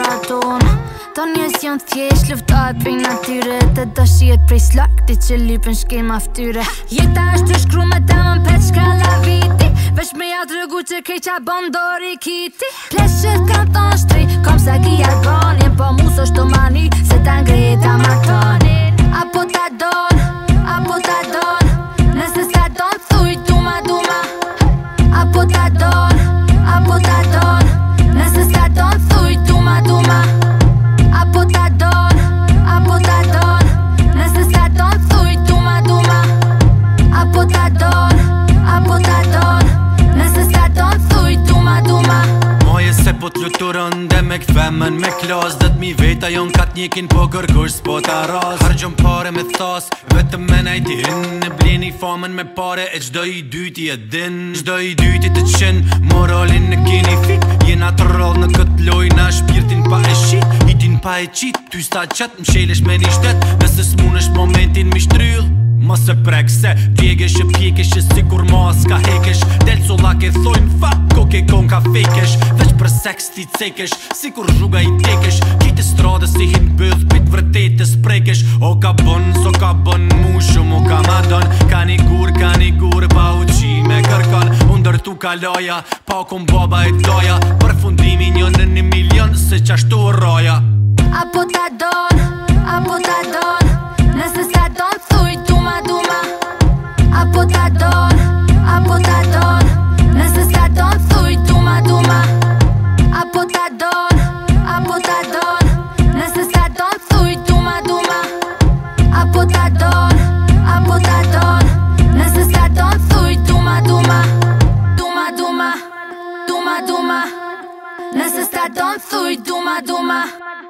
ton Tani e s'jon thjesht luftohet prej natyre Të dëshiet prej slakti që lypen shkema ftyre Jeta është të shkru me temën pet shkalla viti Vesh me ja drëgu që kej qa bondori kiti Pleshet kam thonë shtri, kom sa ki jargonin Po mu së shto mani, se ta ngrita martonin Apo ta don, nëse sa don, thuj duma duma Apo ta don, nëse sa don, thuj duma duma Apo ta don, nëse sa don, thuj duma duma Apo ta don, nëse sa don, thuj duma duma Moje se po t'luturën dhe me këthemën me klas 10.000 veta jon kat njekin po kërkush s'po ta ras Hargjon pare me thas, vetëm me najdin Në bleni famën me pare e qdo i dyti e din Qdo i dyti të qen, moralin në keni fit Jena të rrall në këtë loj na shpirtin pa e shit Hitin pa e qit, ty sta qat mshelesh me një shtet Nëse s'munesh momentin mi shtryll Mos e prek se pjegesh e pjekesh e sigur mas ka hekesh Del sollak e thojnë fuck koke kon ka fekesh Veç për seks ti cekesh sigur rruga i tekesh Kite stradës si hin bëdh pit vërtetës prekesh O ka bon, so ka bon mu shumë o ka ma don Ka një gur pa uqi me kërkon Unë dërtu kaloja pa kom baba e doja Përfundimi një në 1 milion se qashtu roja Apo ta don, nëse sa don, thuj duma duma Apo ta don, nëse sa don, thuj duma duma Apo ta don, nëse sa don, thuj duma duma Apo ta don, nëse sa don, thuj duma duma Duma, nëse sa don, thuj duma duma